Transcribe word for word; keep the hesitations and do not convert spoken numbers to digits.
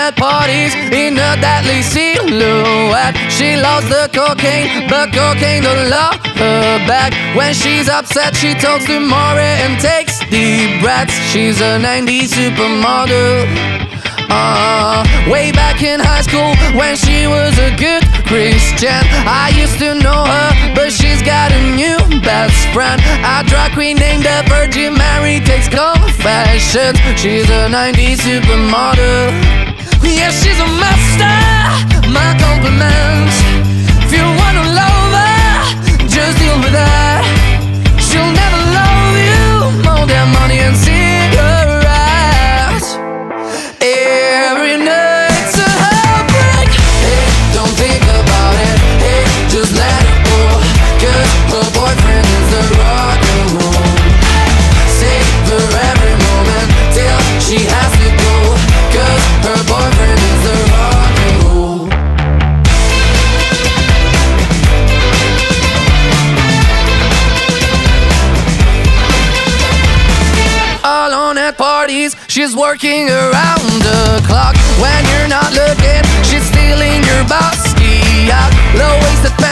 at parties in a deadly silhouette. She loves the cocaine, but cocaine don't love her back. When she's upset, she talks to Maury and takes deep breaths. She's a nineties supermodel. Uh, way back in high school when she was a good Christian, I used to know her, but she's got a new best friend. A drag queen named the Virgin Mary takes confessions. She's a nineties supermodel. Yeah, she's a master, my compliments. If you wanna love her, just deal with her. She'll never love you more than money and cigarettes. Every night's a heartbreak. Hey, don't think about it. Hey, just let it go. Cause her boyfriend is the rock and roll. Savor every moment till she has to go. Cause her boyfriend is the rock and roll. Alone at parties, she's working around the clock. When you're not looking, she's stealing your bossy out. Low-waisted